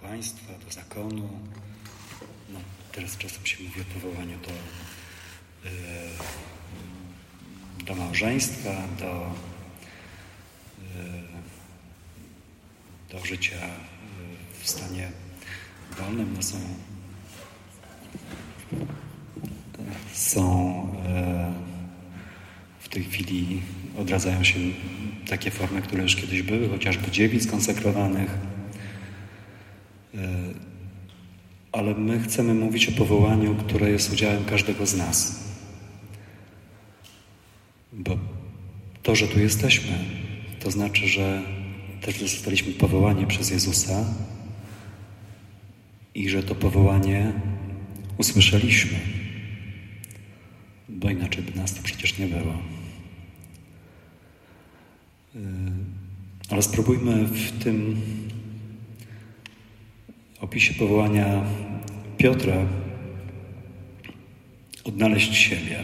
państwa, do zakonu. No, teraz czasem się mówi o powołaniu do małżeństwa, do życia w stanie wolnym. No są w tej chwili odradzają się takie formy, które już kiedyś były, chociażby dziewic konsekrowanych. Ale my chcemy mówić o powołaniu, które jest udziałem każdego z nas. Bo to, że tu jesteśmy, to znaczy, że też zostaliśmy powołani przez Jezusa i że to powołanie usłyszeliśmy, bo inaczej by nas to przecież nie było. Ale spróbujmy w tym opisie powołania Piotra odnaleźć siebie.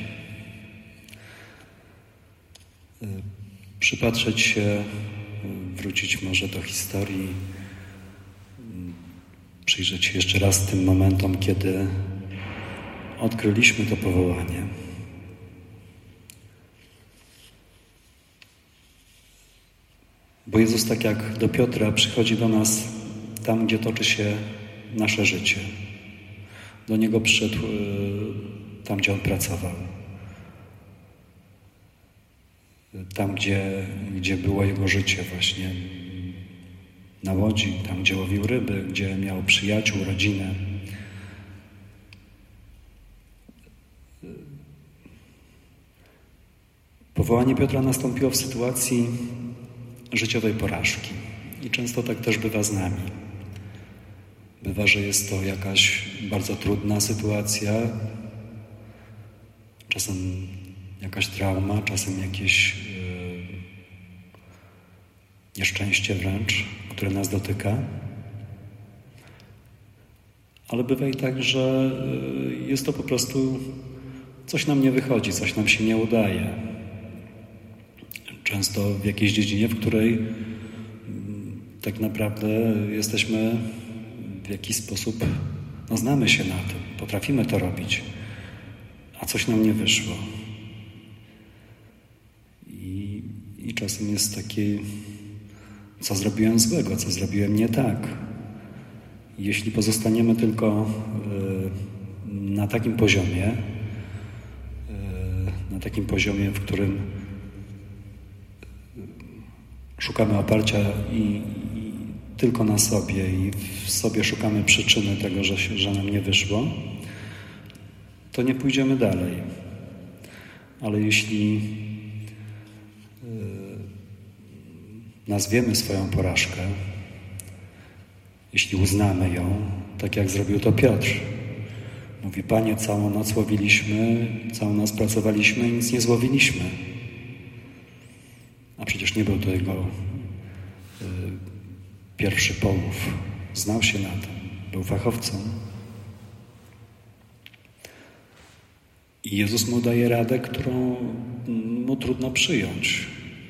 Przypatrzeć się, wrócić może do historii, przyjrzeć się jeszcze raz tym momentom, kiedy odkryliśmy to powołanie. Bo Jezus, tak jak do Piotra, przychodzi do nas tam, gdzie toczy się nasze życie. Do Niego przyszedł tam, gdzie On pracował. Tam, gdzie było Jego życie właśnie na łodzi, tam, gdzie łowił ryby, gdzie miał przyjaciół, rodzinę. Powołanie Piotra nastąpiło w sytuacji życiowej porażki. I często tak też bywa z nami. Bywa, że jest to jakaś bardzo trudna sytuacja, czasem jakaś trauma, czasem jakieś nieszczęście wręcz, które nas dotyka. Ale bywa i tak, że jest to po prostu coś nam nie wychodzi, coś nam się nie udaje. Często w jakiejś dziedzinie, w której tak naprawdę jesteśmy w jakiś sposób, znamy się na tym, potrafimy to robić, a coś nam nie wyszło. I czasem jest taki, co zrobiłem złego, co zrobiłem nie tak. Jeśli pozostaniemy tylko na takim poziomie, w którym szukamy oparcia i tylko na sobie i w sobie szukamy przyczyny tego, że nam nie wyszło, to nie pójdziemy dalej. Ale jeśli nazwiemy swoją porażkę, jeśli uznamy ją, tak jak zrobił to Piotr, mówi: Panie, całą noc łowiliśmy, całą noc pracowaliśmy i nic nie złowiliśmy. A przecież nie był to jego pierwszy połów. Znał się na tym, był fachowcem. I Jezus mu daje radę, którą mu trudno przyjąć.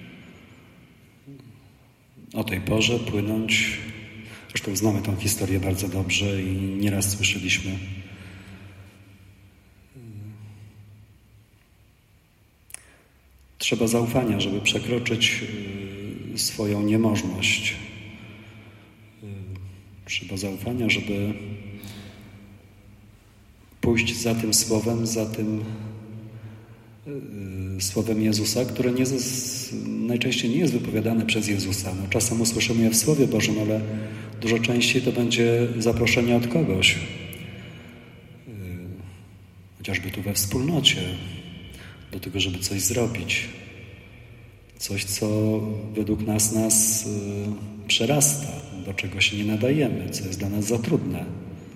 O tej porze płynąć, zresztą znamy tę historię bardzo dobrze i nieraz słyszeliśmy. Trzeba zaufania, żeby przekroczyć swoją niemożność. Trzeba zaufania, żeby pójść za tym słowem, słowem Jezusa, które najczęściej nie jest wypowiadane przez Jezusa. No, czasem usłyszymy je w Słowie Bożym, ale dużo częściej to będzie zaproszenie od kogoś. Chociażby tu we wspólnocie, do tego, żeby coś zrobić. Coś, co według nas przerasta, do czego się nie nadajemy, co jest dla nas za trudne.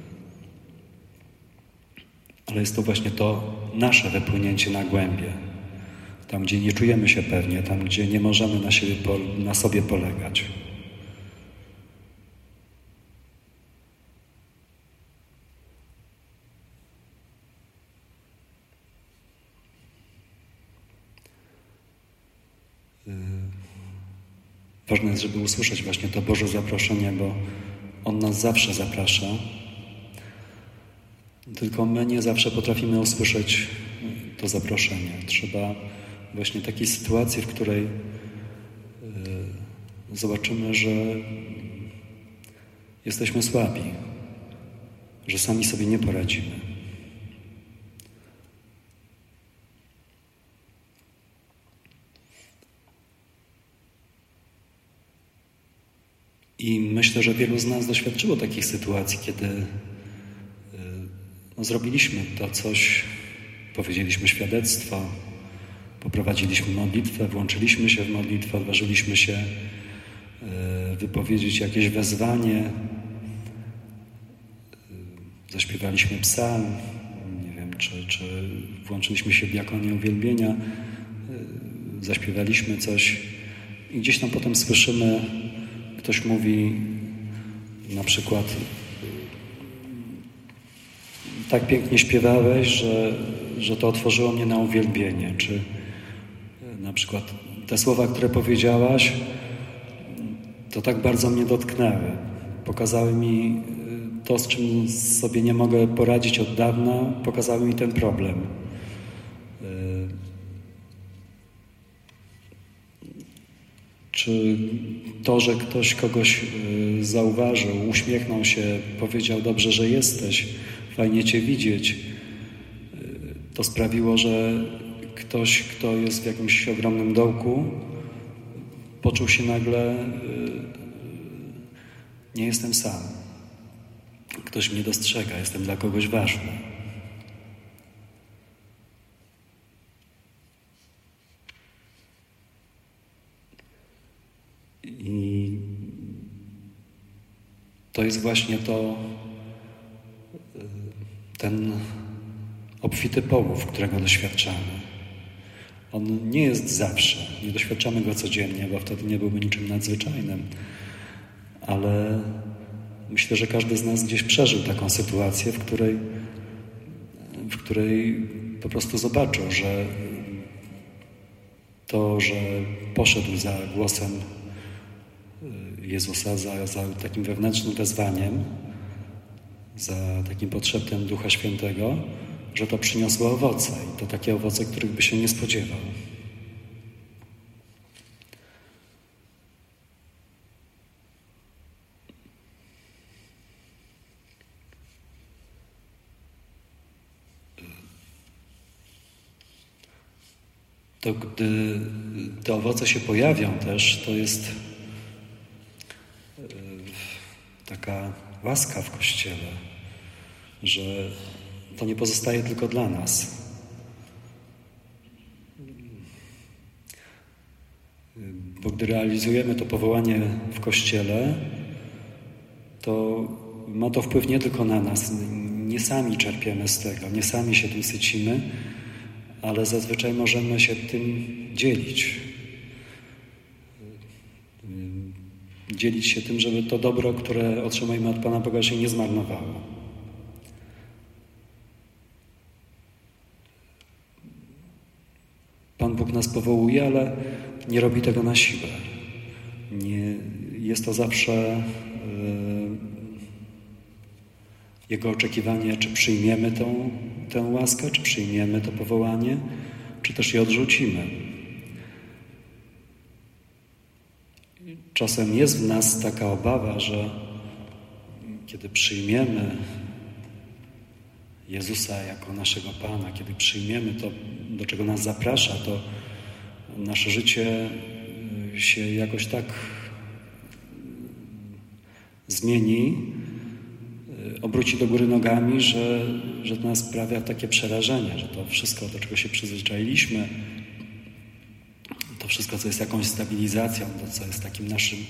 Ale jest to właśnie to nasze wypłynięcie na głębie. Tam, gdzie nie czujemy się pewnie, tam, gdzie nie możemy na sobie polegać. Ważne jest, żeby usłyszeć właśnie to Boże zaproszenie, bo On nas zawsze zaprasza, tylko my nie zawsze potrafimy usłyszeć to zaproszenie. Trzeba właśnie takiej sytuacji, w której zobaczymy, że jesteśmy słabi, że sami sobie nie poradzimy. I myślę, że wielu z nas doświadczyło takich sytuacji, kiedy zrobiliśmy to coś, powiedzieliśmy świadectwo, poprowadziliśmy modlitwę, włączyliśmy się w modlitwę, odważyliśmy się wypowiedzieć jakieś wezwanie, zaśpiewaliśmy psalm, nie wiem, czy włączyliśmy się w diakonię uwielbienia, zaśpiewaliśmy coś i gdzieś tam potem słyszymy, ktoś mówi na przykład: tak pięknie śpiewałeś, że to otworzyło mnie na uwielbienie. Czy na przykład te słowa, które powiedziałaś, to tak bardzo mnie dotknęły. Pokazały mi to, z czym sobie nie mogę poradzić od dawna, pokazały mi ten problem. Czy to, że ktoś kogoś zauważył, uśmiechnął się, powiedział: dobrze, że jesteś, fajnie Cię widzieć, to sprawiło, że ktoś, kto jest w jakimś ogromnym dołku, poczuł się nagle: nie jestem sam. Ktoś mnie dostrzega, jestem dla kogoś ważny. I to jest właśnie ten obfity połów, którego doświadczamy. On nie jest zawsze, nie doświadczamy go codziennie, bo wtedy nie byłby niczym nadzwyczajnym. Ale myślę, że każdy z nas gdzieś przeżył taką sytuację, w której po prostu zobaczył, że to, że poszedł za głosem Jezusa, za takim wewnętrznym wezwaniem, za takim podszeptem Ducha Świętego, że to przyniosło owoce i to takie owoce, których by się nie spodziewał. To gdy te owoce się pojawią też, to jest taka łaska w Kościele, że to nie pozostaje tylko dla nas. Bo gdy realizujemy to powołanie w Kościele, to ma to wpływ nie tylko na nas. Nie sami czerpiemy z tego, nie sami się tym sycimy, ale zazwyczaj możemy się tym dzielić. Dzielić się tym, żeby to dobro, które otrzymujemy od Pana Boga, się nie zmarnowało. Pan Bóg nas powołuje, ale nie robi tego na siłę. Nie, jest to zawsze Jego oczekiwanie, czy przyjmiemy tę łaskę, czy przyjmiemy to powołanie, czy też je odrzucimy. Czasem jest w nas taka obawa, że kiedy przyjmiemy Jezusa jako naszego Pana, kiedy przyjmiemy to, do czego nas zaprasza, to nasze życie się jakoś tak zmieni, obróci do góry nogami, że to nas sprawia takie przerażenie, że to wszystko, do czego się przyzwyczailiśmy, to wszystko, co jest jakąś stabilizacją, to, co jest takim naszym,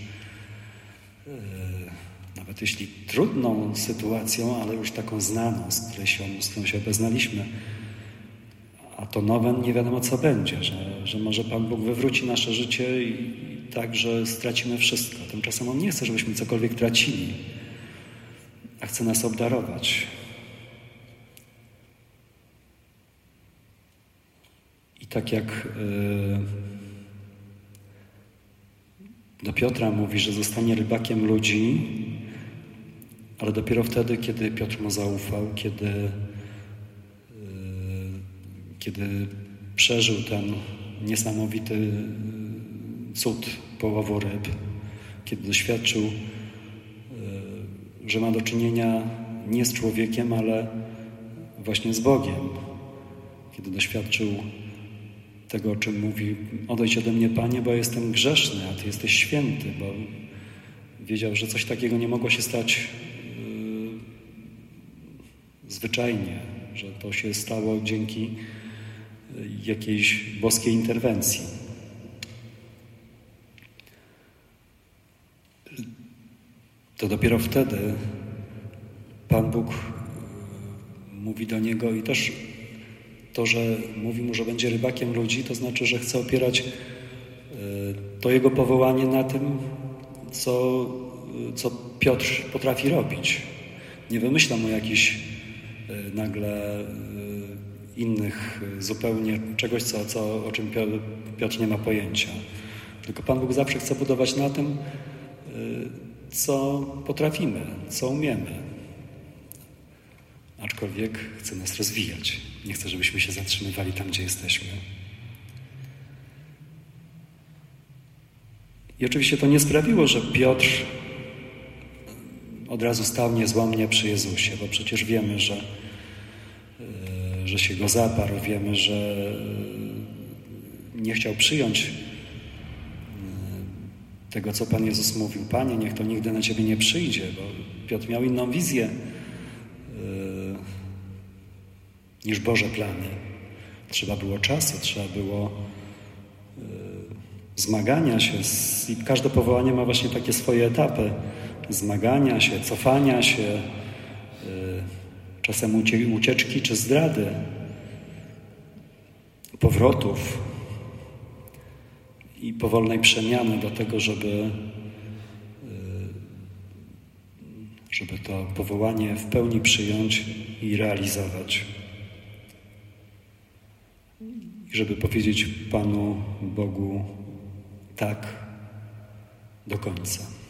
nawet jeśli trudną sytuacją, ale już taką znaną, z którą się obeznaliśmy, a to nowe nie wiadomo, co będzie, że może Pan Bóg wywróci nasze życie i tak, że stracimy wszystko. Tymczasem On nie chce, żebyśmy cokolwiek tracili, a chce nas obdarować. I tak jak do Piotra mówi, że zostanie rybakiem ludzi, Ale dopiero wtedy, kiedy Piotr mu zaufał, kiedy przeżył ten niesamowity cud połowu ryb, kiedy doświadczył, że ma do czynienia nie z człowiekiem, ale właśnie z Bogiem. Kiedy doświadczył tego, o czym mówi: odejdź ode mnie, Panie, bo jestem grzeszny, a Ty jesteś święty, bo wiedział, że coś takiego nie mogło się stać zwyczajnie, że to się stało dzięki jakiejś boskiej interwencji. To dopiero wtedy Pan Bóg mówi do niego i też to, że mówi mu, że będzie rybakiem ludzi, to znaczy, że chce opierać to jego powołanie na tym, co Piotr potrafi robić. Nie wymyśla mu jakichś nagle innych zupełnie czegoś, o czym Piotr nie ma pojęcia. Tylko Pan Bóg zawsze chce budować na tym, co potrafimy, co umiemy. Aczkolwiek chce nas rozwijać. Nie chce, żebyśmy się zatrzymywali tam, gdzie jesteśmy. I oczywiście to nie sprawiło, że Piotr od razu stał niezłomnie przy Jezusie, bo przecież wiemy, że się go zaparł, wiemy, że nie chciał przyjąć tego, co Pan Jezus mówił. Panie, niech to nigdy na Ciebie nie przyjdzie, bo Piotr miał inną wizję niż Boże plany. Trzeba było czasu, trzeba było zmagania się. I każde powołanie ma właśnie takie swoje etapy. Zmagania się, cofania się, czasem ucieczki czy zdrady, powrotów i powolnej przemiany do tego, żeby to powołanie w pełni przyjąć i realizować. I żeby powiedzieć Panu Bogu tak do końca.